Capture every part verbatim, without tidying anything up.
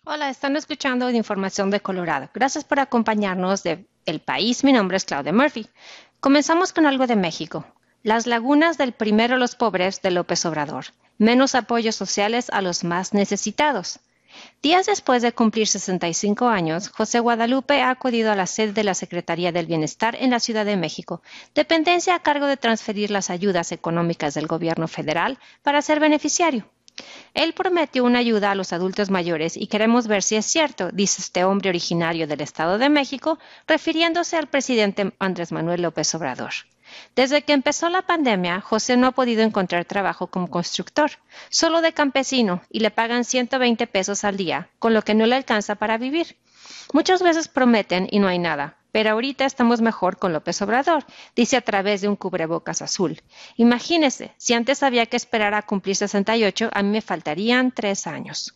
Hola, están escuchando de Información de Colorado. Gracias por acompañarnos de El País. Mi nombre es Claudia Murphy. Comenzamos con algo de México. Las lagunas del primero los pobres de López Obrador. Menos apoyos sociales a los más necesitados. Días después de cumplir sesenta y cinco años, José Guadalupe ha acudido a la sede de la Secretaría del Bienestar en la Ciudad de México, dependencia a cargo de transferir las ayudas económicas del gobierno federal para ser beneficiario. Él prometió una ayuda a los adultos mayores y queremos ver si es cierto, dice este hombre originario del Estado de México, refiriéndose al presidente Andrés Manuel López Obrador. Desde que empezó la pandemia, José no ha podido encontrar trabajo como constructor, solo de campesino, y le pagan ciento veinte pesos al día, con lo que no le alcanza para vivir. Muchas veces prometen y no hay nada, pero ahorita estamos mejor con López Obrador, dice a través de un cubrebocas azul. Imagínese, si antes había que esperar a cumplir sesenta y ocho, a mí me faltarían tres años.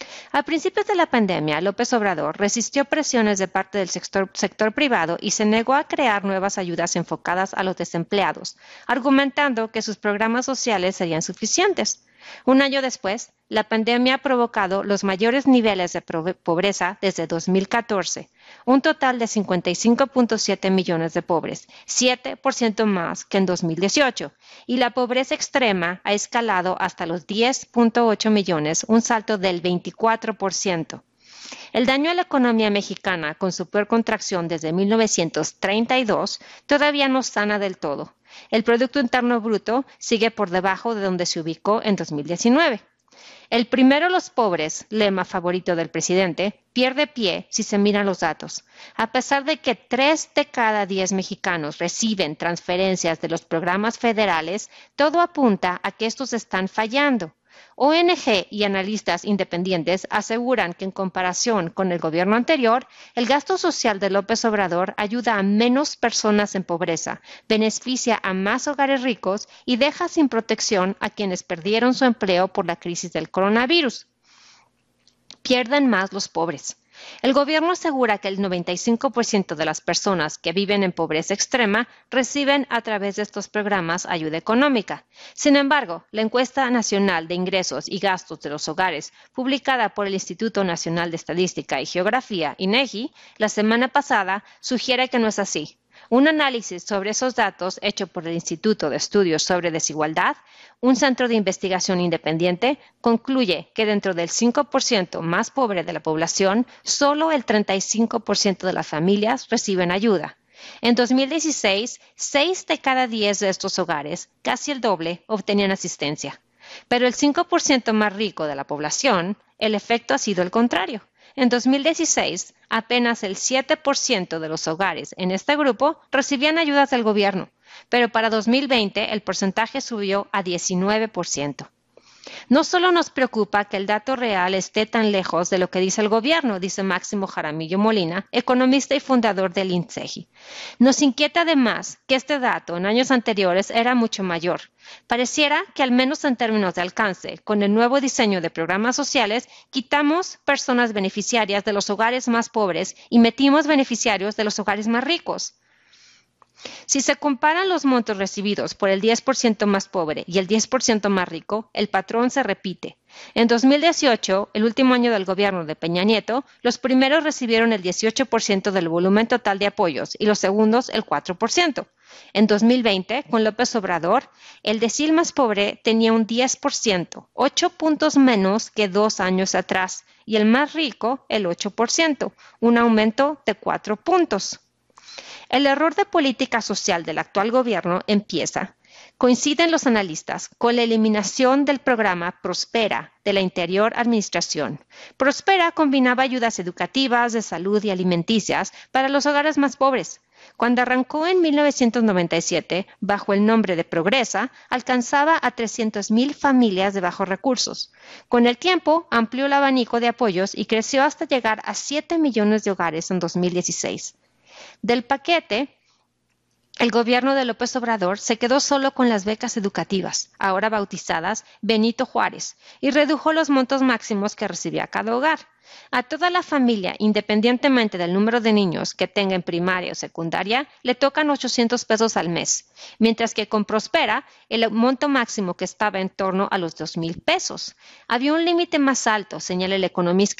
A principios de la pandemia, López Obrador resistió presiones de parte del sector, sector privado y se negó a crear nuevas ayudas enfocadas a los desempleados, argumentando que sus programas sociales serían suficientes. Un año después, la pandemia ha provocado los mayores niveles de pobreza desde dos mil catorce, un total de cincuenta y cinco punto siete millones de pobres, siete por ciento más que en dos mil dieciocho, y la pobreza extrema ha escalado hasta los diez punto ocho millones, un salto del veinticuatro por ciento. El daño a la economía mexicana, con su peor contracción desde mil novecientos treinta y dos, todavía no sana del todo. El Producto Interno Bruto sigue por debajo de donde se ubicó en dos mil diecinueve. El primero los pobres, lema favorito del presidente, pierde pie si se miran los datos. A pesar de que tres de cada diez mexicanos reciben transferencias de los programas federales, todo apunta a que estos están fallando. O N G y analistas independientes aseguran que en comparación con el gobierno anterior, el gasto social de López Obrador ayuda a menos personas en pobreza, beneficia a más hogares ricos y deja sin protección a quienes perdieron su empleo por la crisis del coronavirus. Pierden más los pobres. El gobierno asegura que el noventa y cinco por ciento de las personas que viven en pobreza extrema reciben a través de estos programas ayuda económica. Sin embargo, la encuesta nacional de ingresos y gastos de los hogares, publicada por el Instituto Nacional de Estadística y Geografía, INEGI, la semana pasada, sugiere que no es así. Un análisis sobre esos datos hecho por el Instituto de Estudios sobre Desigualdad, un centro de investigación independiente, concluye que dentro del cinco por ciento más pobre de la población, solo el treinta y cinco por ciento de las familias reciben ayuda. En dos mil dieciséis, seis de cada diez de estos hogares, casi el doble, obtenían asistencia. Pero el cinco por ciento más rico de la población, el efecto ha sido el contrario. En dos mil dieciséis, apenas el siete por ciento de los hogares en este grupo recibían ayudas del gobierno, pero para dos mil veinte el porcentaje subió a diecinueve por ciento. No solo nos preocupa que el dato real esté tan lejos de lo que dice el gobierno, dice Máximo Jaramillo Molina, economista y fundador del INSEGI. Nos inquieta además que este dato en años anteriores era mucho mayor. Pareciera que, al menos en términos de alcance, con el nuevo diseño de programas sociales, quitamos personas beneficiarias de los hogares más pobres y metimos beneficiarios de los hogares más ricos. Si se comparan los montos recibidos por el diez por ciento más pobre y el diez por ciento más rico, el patrón se repite. En dos mil dieciocho, el último año del gobierno de Peña Nieto, los primeros recibieron el dieciocho por ciento del volumen total de apoyos y los segundos el cuatro por ciento. En dos mil veinte, con López Obrador, el decil más pobre tenía un diez por ciento, ocho puntos menos que dos años atrás, y el más rico el ocho por ciento, un aumento de cuatro puntos. El error de política social del actual gobierno empieza, coinciden los analistas, con la eliminación del programa Prospera de la anterior administración. Prospera combinaba ayudas educativas, de salud y alimenticias para los hogares más pobres. Cuando arrancó en mil novecientos noventa y siete, bajo el nombre de Progresa, alcanzaba a trescientas mil familias de bajos recursos. Con el tiempo, amplió el abanico de apoyos y creció hasta llegar a siete millones de hogares en dos mil dieciséis. Del paquete, el gobierno de López Obrador se quedó solo con las becas educativas, ahora bautizadas Benito Juárez, y redujo los montos máximos que recibía cada hogar. A toda la familia, independientemente del número de niños que tenga en primaria o secundaria, le tocan ochocientos pesos al mes, mientras que con Prospera el monto máximo que estaba en torno a los dos mil pesos. Había un límite más alto, señala el economista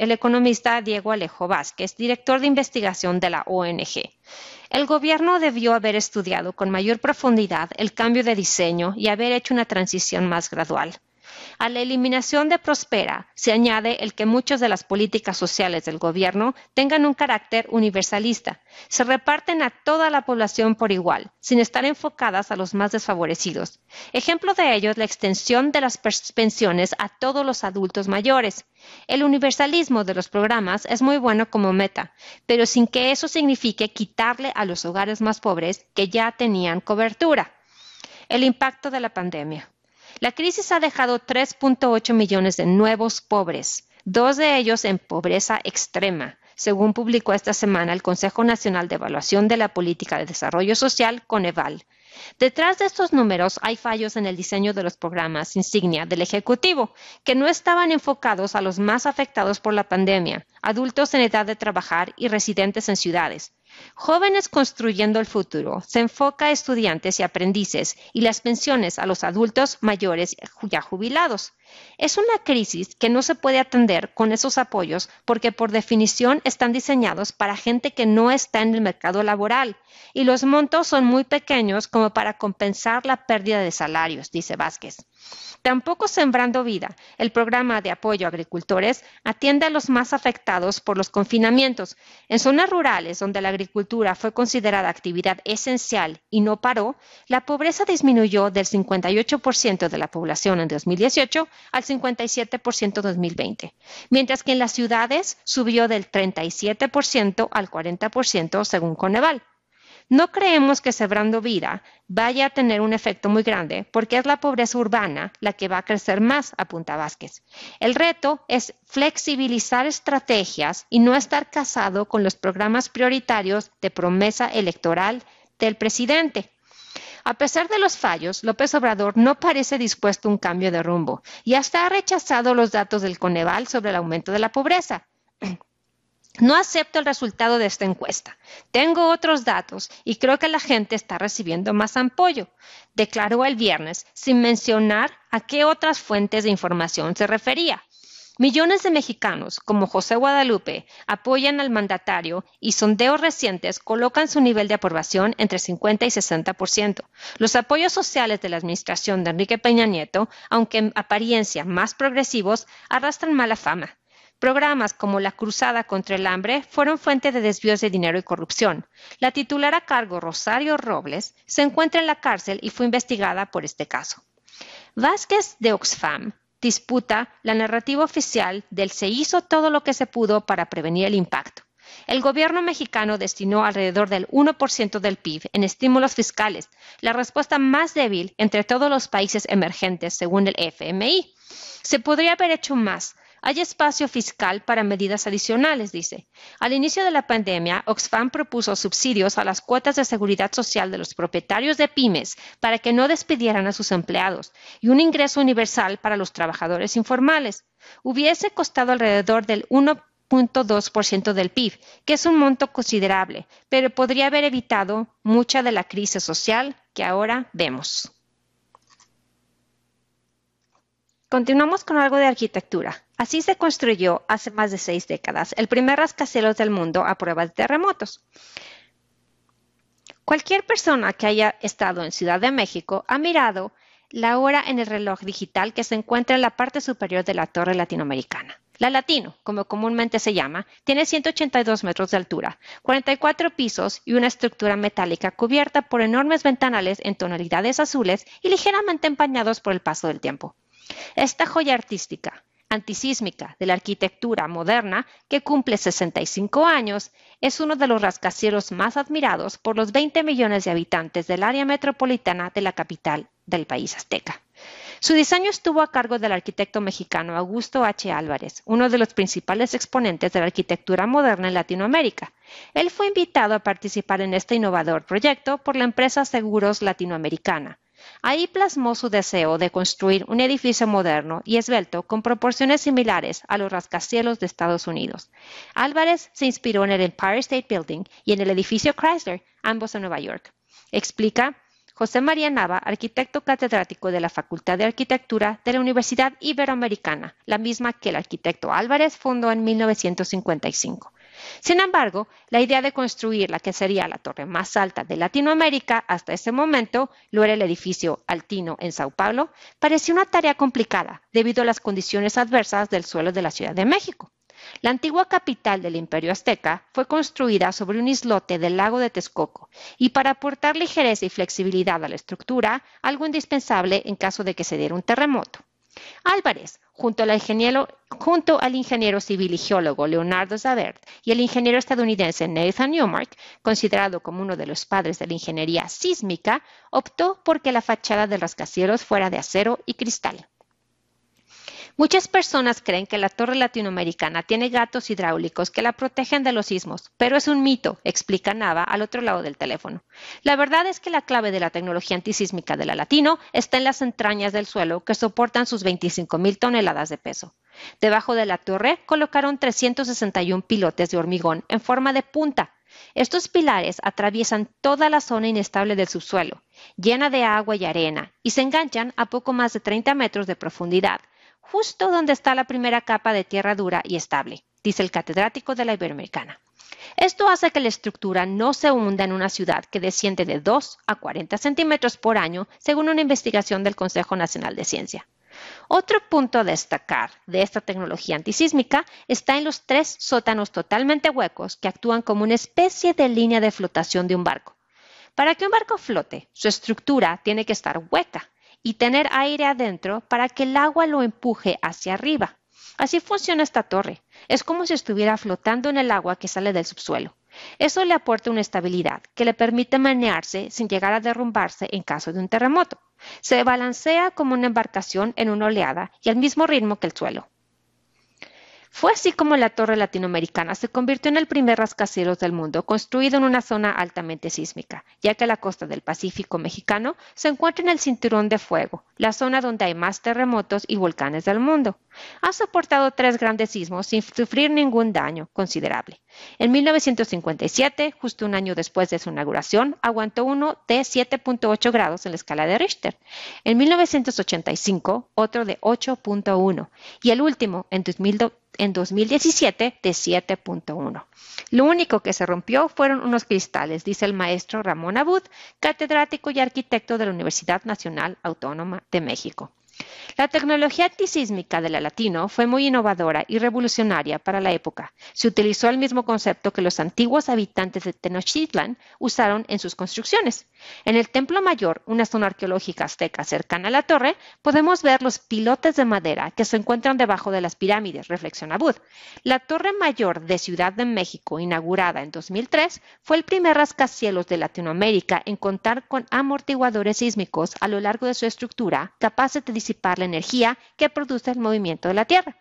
el economista Diego Alejo Vázquez, director de investigación de la O N G. El gobierno debió haber estudiado con mayor profundidad el cambio de diseño y haber hecho una transición más gradual. A la eliminación de Prospera se añade el que muchas de las políticas sociales del gobierno tengan un carácter universalista. Se reparten a toda la población por igual, sin estar enfocadas a los más desfavorecidos. Ejemplo de ello es la extensión de las pensiones a todos los adultos mayores. El universalismo de los programas es muy bueno como meta, pero sin que eso signifique quitarle a los hogares más pobres que ya tenían cobertura. El impacto de la pandemia. La crisis ha dejado tres punto ocho millones de nuevos pobres, dos de ellos en pobreza extrema, según publicó esta semana el Consejo Nacional de Evaluación de la Política de Desarrollo Social, Coneval. Detrás de estos números hay fallos en el diseño de los programas insignia del Ejecutivo, que no estaban enfocados a los más afectados por la pandemia, adultos en edad de trabajar y residentes en ciudades. Jóvenes construyendo el futuro se enfoca a estudiantes y aprendices y las pensiones a los adultos mayores ya jubilados. Es una crisis que no se puede atender con esos apoyos porque por definición están diseñados para gente que no está en el mercado laboral y los montos son muy pequeños como para compensar la pérdida de salarios, dice Vázquez. Tampoco Sembrando Vida, el programa de apoyo a agricultores, atiende a los más afectados por los confinamientos. En zonas rurales donde la agricultura fue considerada actividad esencial y no paró, la pobreza disminuyó del cincuenta y ocho por ciento de la población en dos mil dieciocho al cincuenta y siete por ciento en dos mil veinte, mientras que en las ciudades subió del treinta y siete por ciento al cuarenta por ciento según Coneval. No creemos que Sembrando Vida vaya a tener un efecto muy grande porque es la pobreza urbana la que va a crecer más, apunta Vázquez. El reto es flexibilizar estrategias y no estar casado con los programas prioritarios de promesa electoral del presidente. A pesar de los fallos, López Obrador no parece dispuesto a un cambio de rumbo y hasta ha rechazado los datos del Coneval sobre el aumento de la pobreza. No acepto el resultado de esta encuesta. Tengo otros datos y creo que la gente está recibiendo más apoyo, declaró el viernes, sin mencionar a qué otras fuentes de información se refería. Millones de mexicanos, como José Guadalupe, apoyan al mandatario y sondeos recientes colocan su nivel de aprobación entre cincuenta y sesenta por ciento. Los apoyos sociales de la administración de Enrique Peña Nieto, aunque en apariencia más progresivos, arrastran mala fama. Programas como la Cruzada contra el Hambre fueron fuente de desvíos de dinero y corrupción. La titular a cargo, Rosario Robles, se encuentra en la cárcel y fue investigada por este caso. Vázquez de Oxfam disputa la narrativa oficial del se hizo todo lo que se pudo para prevenir el impacto. El gobierno mexicano destinó alrededor del uno por ciento del P I B en estímulos fiscales, la respuesta más débil entre todos los países emergentes según el F M I. Se podría haber hecho más. Hay espacio fiscal para medidas adicionales, dice. Al inicio de la pandemia, Oxfam propuso subsidios a las cuotas de seguridad social de los propietarios de pymes para que no despidieran a sus empleados y un ingreso universal para los trabajadores informales. Hubiese costado alrededor del uno punto dos por ciento del P I B, que es un monto considerable, pero podría haber evitado mucha de la crisis social que ahora vemos. Continuamos con algo de arquitectura. Así se construyó hace más de seis décadas el primer rascacielos del mundo a prueba de terremotos. Cualquier persona que haya estado en Ciudad de México ha mirado la hora en el reloj digital que se encuentra en la parte superior de la torre latinoamericana. La Latino, como comúnmente se llama, tiene ciento ochenta y dos metros de altura, cuarenta y cuatro pisos y una estructura metálica cubierta por enormes ventanales en tonalidades azules y ligeramente empañados por el paso del tiempo. Esta joya artística, antisísmica de la arquitectura moderna, que cumple sesenta y cinco años, es uno de los rascacielos más admirados por los veinte millones de habitantes del área metropolitana de la capital del país azteca. Su diseño estuvo a cargo del arquitecto mexicano Augusto H. Álvarez, uno de los principales exponentes de la arquitectura moderna en Latinoamérica. Él fue invitado a participar en este innovador proyecto por la empresa Seguros Latinoamericana. Ahí plasmó su deseo de construir un edificio moderno y esbelto con proporciones similares a los rascacielos de Estados Unidos. Álvarez se inspiró en el Empire State Building y en el edificio Chrysler, ambos en Nueva York. Explica José María Nava, arquitecto catedrático de la Facultad de Arquitectura de la Universidad Iberoamericana, la misma que el arquitecto Álvarez fundó en mil novecientos cincuenta y cinco. Sin embargo, la idea de construir la que sería la torre más alta de Latinoamérica hasta ese momento, lo era el edificio Altino en Sao Paulo, parecía una tarea complicada debido a las condiciones adversas del suelo de la Ciudad de México. La antigua capital del Imperio Azteca fue construida sobre un islote del lago de Texcoco y para aportar ligereza y flexibilidad a la estructura, algo indispensable en caso de que se diera un terremoto. Álvarez, junto al ingeniero, junto al ingeniero civil y geólogo Leonardo Zavert y el ingeniero estadounidense Nathan Newmark, considerado como uno de los padres de la ingeniería sísmica, optó por que la fachada del rascacielos fuera de acero y cristal. Muchas personas creen que la torre latinoamericana tiene gatos hidráulicos que la protegen de los sismos, pero es un mito, explica Nava al otro lado del teléfono. La verdad es que la clave de la tecnología antisísmica de la Latino está en las entrañas del suelo que soportan sus veinticinco mil toneladas de peso. Debajo de la torre colocaron trescientos sesenta y uno pilotes de hormigón en forma de punta. Estos pilares atraviesan toda la zona inestable del subsuelo, llena de agua y arena, y se enganchan a poco más de treinta metros de profundidad, justo donde está la primera capa de tierra dura y estable, dice el catedrático de la Iberoamericana. Esto hace que la estructura no se hunda en una ciudad que desciende de dos a cuarenta centímetros por año, según una investigación del Consejo Nacional de Ciencia. Otro punto a destacar de esta tecnología antisísmica está en los tres sótanos totalmente huecos que actúan como una especie de línea de flotación de un barco. Para que un barco flote, su estructura tiene que estar hueca y tener aire adentro para que el agua lo empuje hacia arriba. Así funciona esta torre. Es como si estuviera flotando en el agua que sale del subsuelo. Eso le aporta una estabilidad que le permite menearse sin llegar a derrumbarse en caso de un terremoto. Se balancea como una embarcación en una oleada y al mismo ritmo que el suelo. Fue así como la torre latinoamericana se convirtió en el primer rascacielos del mundo construido en una zona altamente sísmica, ya que la costa del Pacífico mexicano se encuentra en el Cinturón de Fuego, la zona donde hay más terremotos y volcanes del mundo. Ha soportado tres grandes sismos sin sufrir ningún daño considerable. En mil novecientos cincuenta y siete, justo un año después de su inauguración, aguantó uno de siete punto ocho grados en la escala de Richter. En mil novecientos ochenta y cinco, otro de ocho punto uno y el último en dos mil dos en dos mil diecisiete de siete punto uno. Lo único que se rompió fueron unos cristales, dice el maestro Ramón Abud, catedrático y arquitecto de la Universidad Nacional Autónoma de México. La tecnología antisísmica de la Latino fue muy innovadora y revolucionaria para la época. Se utilizó el mismo concepto que los antiguos habitantes de Tenochtitlan usaron en sus construcciones. En el Templo Mayor, una zona arqueológica azteca cercana a la torre, podemos ver los pilotes de madera que se encuentran debajo de las pirámides, reflexiona Abud. La Torre Mayor de Ciudad de México, inaugurada en dos mil tres, fue el primer rascacielos de Latinoamérica en contar con amortiguadores sísmicos a lo largo de su estructura, capaces de disipar la energía que produce el movimiento de la Tierra.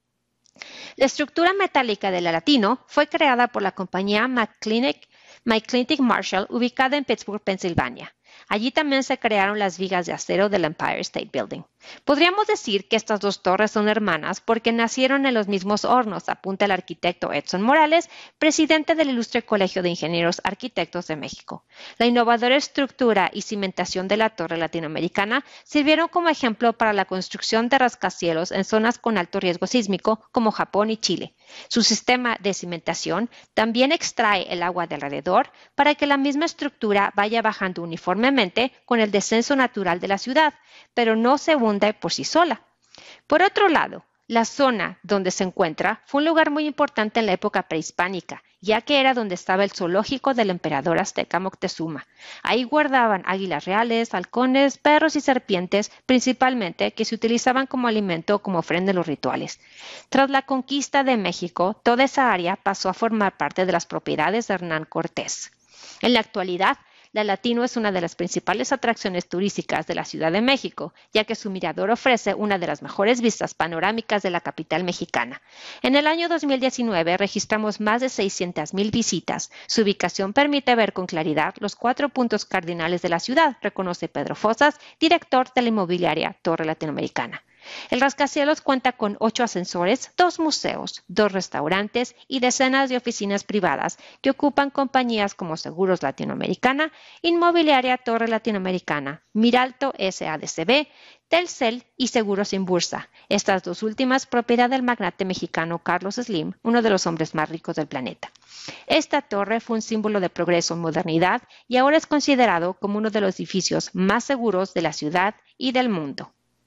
La estructura metálica de la Latino fue creada por la compañía McClintic, McClintic Marshall, ubicada en Pittsburgh, Pensilvania. Allí también se crearon las vigas de acero del Empire State Building. Podríamos decir que estas dos torres son hermanas porque nacieron en los mismos hornos, apunta el arquitecto Edson Morales, presidente del Ilustre Colegio de Ingenieros Arquitectos de México. La innovadora estructura y cimentación de la torre latinoamericana sirvieron como ejemplo para la construcción de rascacielos en zonas con alto riesgo sísmico como Japón y Chile. Su sistema de cimentación también extrae el agua de alrededor para que la misma estructura vaya bajando uniformemente con el descenso natural de la ciudad, pero no se hunde por sí sola. Por otro lado, la zona donde se encuentra fue un lugar muy importante en la época prehispánica, ya que era donde estaba el zoológico del emperador azteca Moctezuma. Ahí guardaban águilas reales, halcones, perros y serpientes, principalmente, que se utilizaban como alimento o como ofrenda en los rituales. Tras la conquista de México, toda esa área pasó a formar parte de las propiedades de Hernán Cortés. En la actualidad, la Latino es una de las principales atracciones turísticas de la Ciudad de México, ya que su mirador ofrece una de las mejores vistas panorámicas de la capital mexicana. En el año dos mil diecinueve registramos más de seiscientas mil visitas. Su ubicación permite ver con claridad los cuatro puntos cardinales de la ciudad, reconoce Pedro Fosas, director de la inmobiliaria Torre Latinoamericana. El rascacielos cuenta con ocho ascensores, dos museos, dos restaurantes y decenas de oficinas privadas que ocupan compañías como Seguros Latinoamericana, Inmobiliaria Torre Latinoamericana, Miralto S A D C B, Telcel y Seguros Inbursa, estas dos últimas propiedad del magnate mexicano Carlos Slim, uno de los hombres más ricos del planeta. Esta torre fue un símbolo de progreso y modernidad y ahora es considerado como uno de los edificios más seguros de la ciudad y del mundo.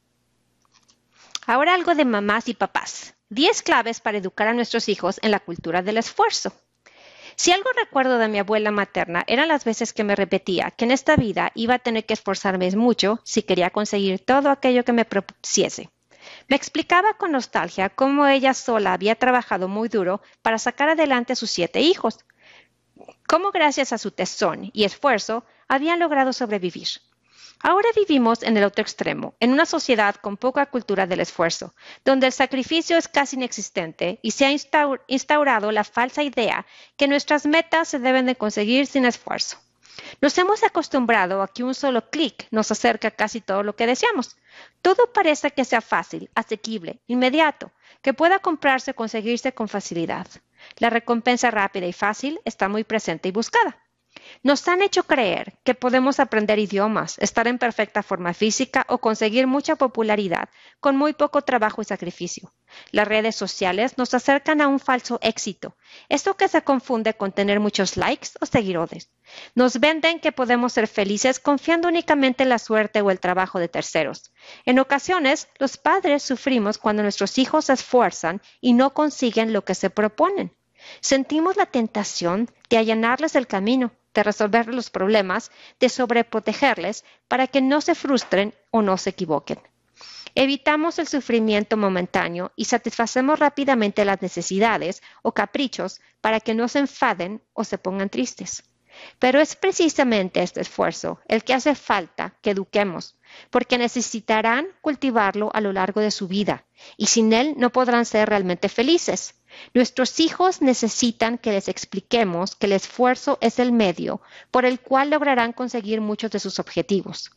Ahora algo de mamás y papás. diez claves para educar a nuestros hijos en la cultura del esfuerzo. Si algo recuerdo de mi abuela materna eran las veces que me repetía que en esta vida iba a tener que esforzarme mucho si quería conseguir todo aquello que me propusiese. Me explicaba con nostalgia cómo ella sola había trabajado muy duro para sacar adelante a sus siete hijos, cómo gracias a su tesón y esfuerzo habían logrado sobrevivir. Ahora vivimos en el otro extremo, en una sociedad con poca cultura del esfuerzo, donde el sacrificio es casi inexistente y se ha instaur- instaurado la falsa idea que nuestras metas se deben de conseguir sin esfuerzo. Nos hemos acostumbrado a que un solo clic nos acerca a casi todo lo que deseamos. Todo parece que sea fácil, asequible, inmediato, que pueda comprarse o conseguirse con facilidad. La recompensa rápida y fácil está muy presente y buscada. Nos han hecho creer que podemos aprender idiomas, estar en perfecta forma física o conseguir mucha popularidad con muy poco trabajo y sacrificio. Las redes sociales nos acercan a un falso éxito, esto que se confunde con tener muchos likes o seguidores. Nos venden que podemos ser felices confiando únicamente en la suerte o el trabajo de terceros. En ocasiones, los padres sufrimos cuando nuestros hijos se esfuerzan y no consiguen lo que se proponen. Sentimos la tentación de allanarles el camino, de resolver los problemas, de sobreprotegerles para que no se frustren o no se equivoquen. Evitamos el sufrimiento momentáneo y satisfacemos rápidamente las necesidades o caprichos para que no se enfaden o se pongan tristes. Pero es precisamente este esfuerzo el que hace falta que eduquemos, porque necesitarán cultivarlo a lo largo de su vida y sin él no podrán ser realmente felices. Nuestros hijos necesitan que les expliquemos que el esfuerzo es el medio por el cual lograrán conseguir muchos de sus objetivos.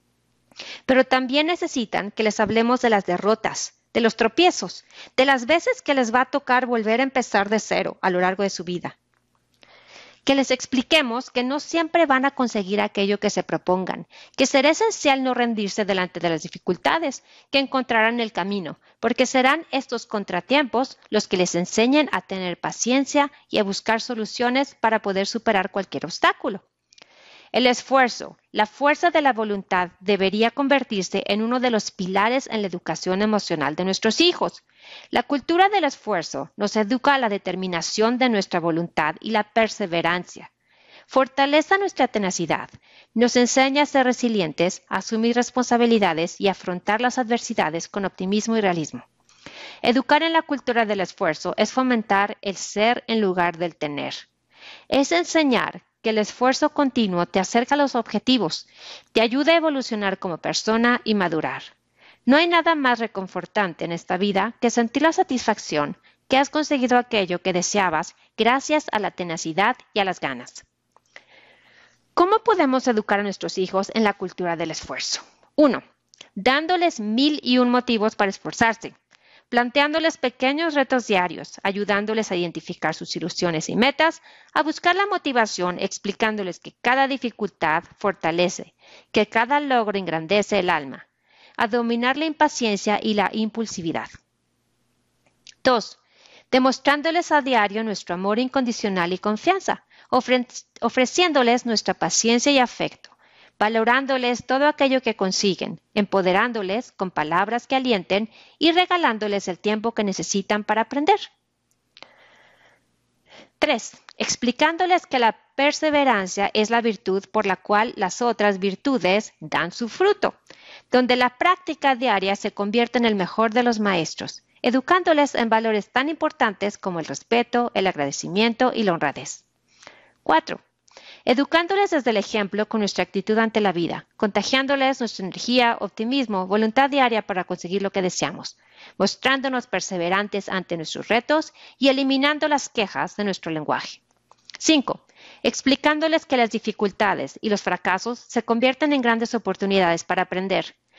Pero también necesitan que les hablemos de las derrotas, de los tropiezos, de las veces que les va a tocar volver a empezar de cero a lo largo de su vida. Que les expliquemos que no siempre van a conseguir aquello que se propongan, que será esencial no rendirse delante de las dificultades que encontrarán en el camino, porque serán estos contratiempos los que les enseñen a tener paciencia y a buscar soluciones para poder superar cualquier obstáculo. El esfuerzo, la fuerza de la voluntad debería convertirse en uno de los pilares en la educación emocional de nuestros hijos. La cultura del esfuerzo nos educa a la determinación de nuestra voluntad y la perseverancia. Fortalece nuestra tenacidad, nos enseña a ser resilientes, a asumir responsabilidades y afrontar las adversidades con optimismo y realismo. Educar en la cultura del esfuerzo es fomentar el ser en lugar del tener. Es enseñar que el esfuerzo continuo te acerca a los objetivos, te ayuda a evolucionar como persona y madurar. No hay nada más reconfortante en esta vida que sentir la satisfacción que has conseguido aquello que deseabas gracias a la tenacidad y a las ganas. ¿Cómo podemos educar a nuestros hijos en la cultura del esfuerzo? uno. Dándoles mil y un motivos para esforzarse. Planteándoles pequeños retos diarios, ayudándoles a identificar sus ilusiones y metas, a buscar la motivación, explicándoles que cada dificultad fortalece, que cada logro engrandece el alma, a dominar la impaciencia y la impulsividad. dos. Demostrándoles a diario nuestro amor incondicional y confianza, ofre- ofreciéndoles nuestra paciencia y afecto, valorándoles todo aquello que consiguen, empoderándoles con palabras que alienten y regalándoles el tiempo que necesitan para aprender. tres. Explicándoles que la perseverancia es la virtud por la cual las otras virtudes dan su fruto, donde la práctica diaria se convierte en el mejor de los maestros, educándoles en valores tan importantes como el respeto, el agradecimiento y la honradez. cuatro. Educándoles desde el ejemplo con nuestra actitud ante la vida, contagiándoles nuestra energía, optimismo, voluntad diaria para conseguir lo que deseamos, mostrándonos perseverantes ante nuestros retos y eliminando las quejas de nuestro lenguaje. cinco. Explicándoles que las dificultades y los fracasos se convierten en grandes oportunidades para aprender,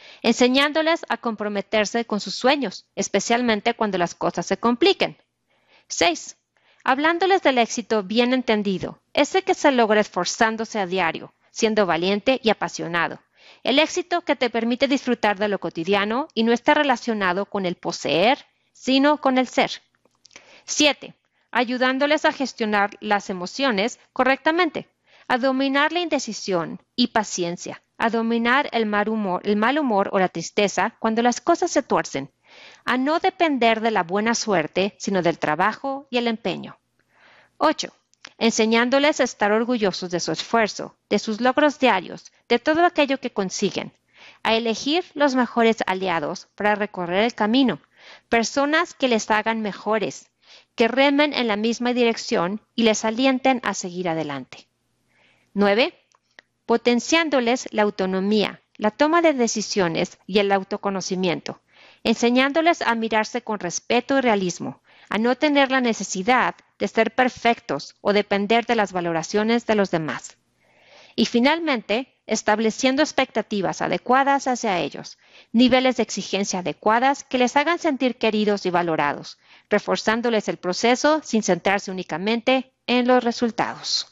enseñándoles a comprometerse con sus sueños, especialmente cuando las cosas se compliquen. seis. Hablándoles del éxito bien entendido, ese que se logra esforzándose a diario, siendo valiente y apasionado. El éxito que te permite disfrutar de lo cotidiano y no está relacionado con el poseer, sino con el ser. siete. Ayudándoles a gestionar las emociones correctamente, a dominar la indecisión y paciencia, a dominar el mal humor, el mal humor o la tristeza cuando las cosas se tuercen, a no depender de la buena suerte, sino del trabajo y el empeño. ocho. Enseñándoles a estar orgullosos de su esfuerzo, de sus logros diarios, de todo aquello que consiguen, a elegir los mejores aliados para recorrer el camino, personas que les hagan mejores, que remen en la misma dirección y les alienten a seguir adelante. nueve. Potenciándoles la autonomía, la toma de decisiones y el autoconocimiento, enseñándoles a mirarse con respeto y realismo, a no tener la necesidad de ser perfectos o depender de las valoraciones de los demás. Y finalmente, estableciendo expectativas adecuadas hacia ellos, niveles de exigencia adecuadas que les hagan sentir queridos y valorados, reforzándoles el proceso sin centrarse únicamente en los resultados.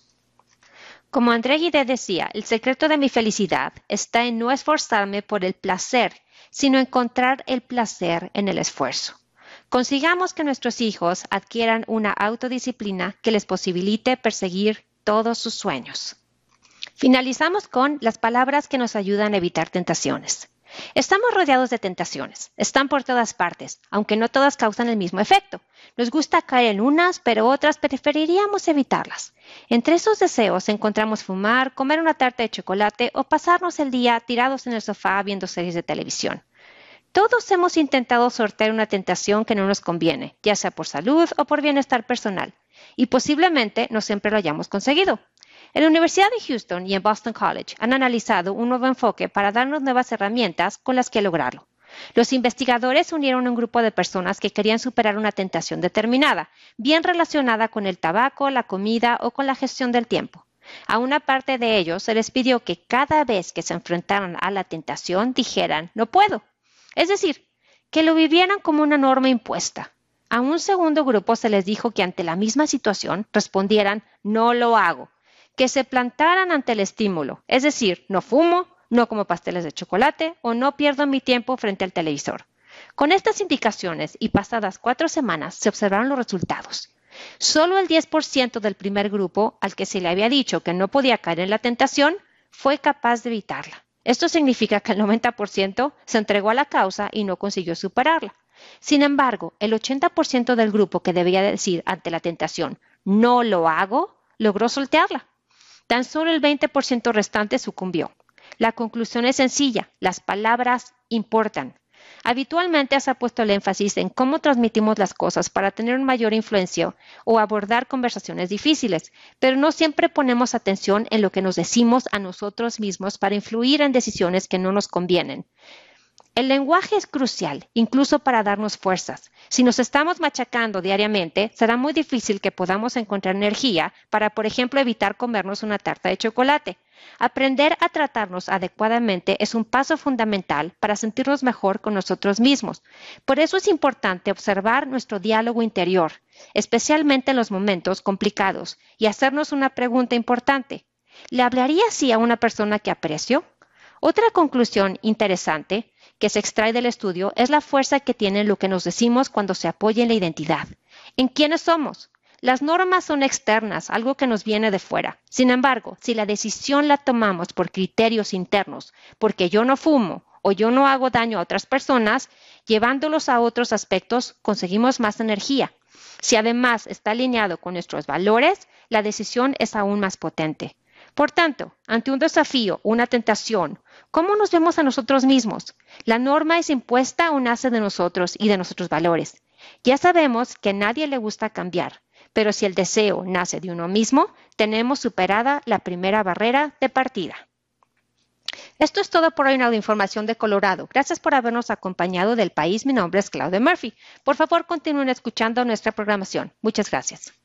Como André Gide decía, el secreto de mi felicidad está en no esforzarme por el placer, sino encontrar el placer en el esfuerzo. Consigamos que nuestros hijos adquieran una autodisciplina que les posibilite perseguir todos sus sueños. Finalizamos con las palabras que nos ayudan a evitar tentaciones. Estamos rodeados de tentaciones, están por todas partes, aunque no todas causan el mismo efecto. Nos gusta caer en unas, pero otras preferiríamos evitarlas. Entre esos deseos encontramos fumar, comer una tarta de chocolate o pasarnos el día tirados en el sofá viendo series de televisión. Todos hemos intentado sortear una tentación que no nos conviene, ya sea por salud o por bienestar personal, y posiblemente no siempre lo hayamos conseguido. En la Universidad de Houston y en Boston College han analizado un nuevo enfoque para darnos nuevas herramientas con las que lograrlo. Los investigadores unieron a un grupo de personas que querían superar una tentación determinada, bien relacionada con el tabaco, la comida o con la gestión del tiempo. A una parte de ellos se les pidió que cada vez que se enfrentaran a la tentación dijeran «no puedo». Es decir, que lo vivieran como una norma impuesta. A un segundo grupo se les dijo que ante la misma situación respondieran «no lo hago», que se plantaran ante el estímulo, es decir, no fumo, no como pasteles de chocolate o no pierdo mi tiempo frente al televisor. Con estas indicaciones y pasadas cuatro semanas se observaron los resultados. Solo el diez por ciento del primer grupo, al que se le había dicho que no podía caer en la tentación, fue capaz de evitarla. Esto significa que el noventa por ciento se entregó a la causa y no consiguió superarla. Sin embargo, el ochenta por ciento del grupo que debía decir ante la tentación «no lo hago», logró soltarla. Tan solo el veinte por ciento restante sucumbió. La conclusión es sencilla, las palabras importan. Habitualmente se ha puesto el énfasis en cómo transmitimos las cosas para tener una mayor influencia o abordar conversaciones difíciles, pero no siempre ponemos atención en lo que nos decimos a nosotros mismos para influir en decisiones que no nos convienen. El lenguaje es crucial, incluso para darnos fuerzas. Si nos estamos machacando diariamente, será muy difícil que podamos encontrar energía para, por ejemplo, evitar comernos una tarta de chocolate. Aprender a tratarnos adecuadamente es un paso fundamental para sentirnos mejor con nosotros mismos. Por eso es importante observar nuestro diálogo interior, especialmente en los momentos complicados, y hacernos una pregunta importante. ¿Le hablaría así a una persona que aprecio? Otra conclusión interesante que se extrae del estudio es la fuerza que tiene lo que nos decimos cuando se apoya en la identidad. ¿En quiénes somos? Las normas son externas, algo que nos viene de fuera. Sin embargo, si la decisión la tomamos por criterios internos, porque yo no fumo o yo no hago daño a otras personas, llevándolos a otros aspectos, conseguimos más energía. Si además está alineado con nuestros valores, la decisión es aún más potente. Por tanto, ante un desafío, una tentación, ¿cómo nos vemos a nosotros mismos? ¿La norma es impuesta o nace de nosotros y de nuestros valores? Ya sabemos que a nadie le gusta cambiar, pero si el deseo nace de uno mismo, tenemos superada la primera barrera de partida. Esto es todo por hoy en la información de Colorado. Gracias por habernos acompañado del país. Mi nombre es Claudia Murphy. Por favor, continúen escuchando nuestra programación. Muchas gracias.